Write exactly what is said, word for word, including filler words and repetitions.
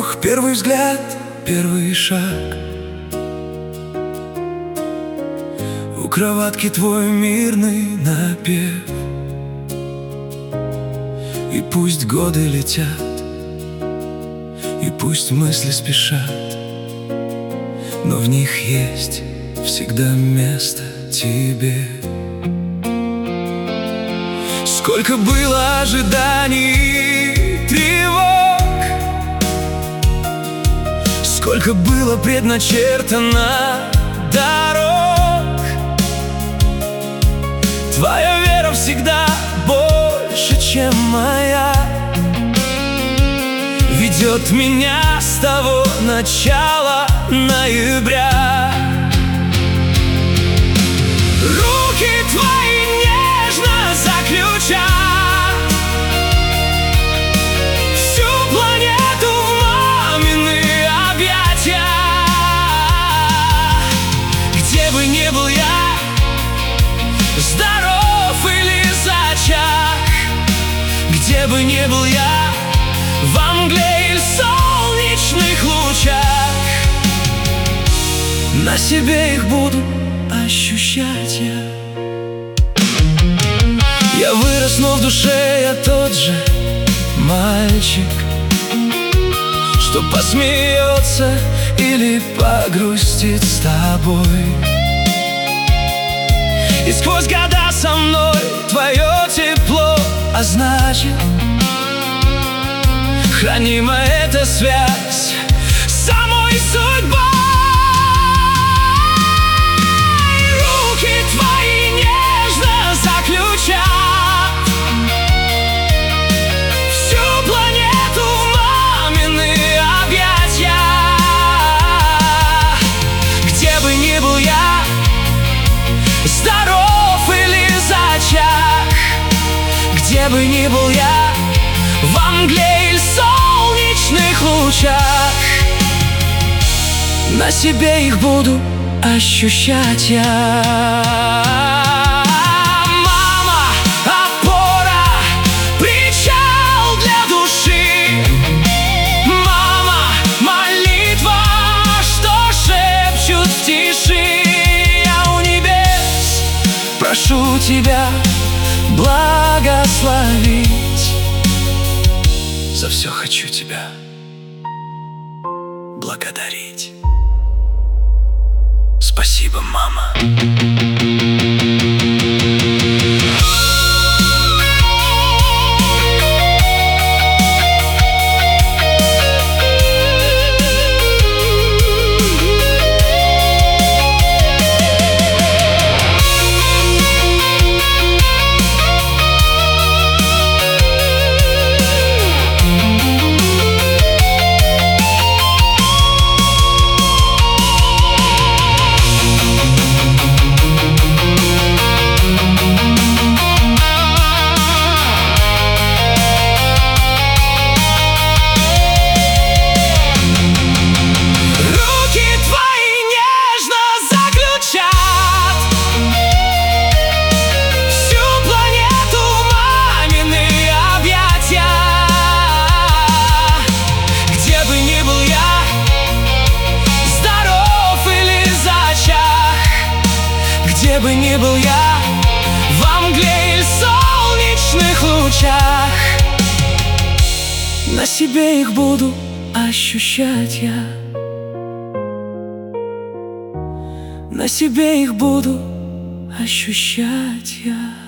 Ох, первый взгляд, первый шаг. У кроватки твой мирный напев. И пусть годы летят, и пусть мысли спешат, но в них есть всегда место тебе. Сколько было ожиданий и тревог, сколько было предначертано дорог. Твоя вера всегда больше, чем моя, ведет меня с того начала ноября. Руки твои нежно заключат всю планету в мамины объятия. Где бы ни был я, здоров или зачах, где бы ни был я, во мгле или солнечных лучах, на себе их буду ощущать я. Я вырос, но в душе я тот же мальчик, что посмеется или погрустит с тобой. И сквозь года со мной твое тепло, а значит, хранима эта связь с самой судьбой. Руки твои нежно заключат всю планету в мамины объятия. Где бы ни был я, здоров или зачах, где бы ни был я, во мгле или солнечных лучах, на себе их буду ощущать я. Мама, опора, причал для души. Мама, молитва, что шепчут в тиши. Я у небес прошу тебя благословить. За все хочу тебя благодарить. Спасибо, мама. Где бы ни был я, во мгле или солнечных лучах, на себе их буду ощущать я. На себе их буду ощущать я.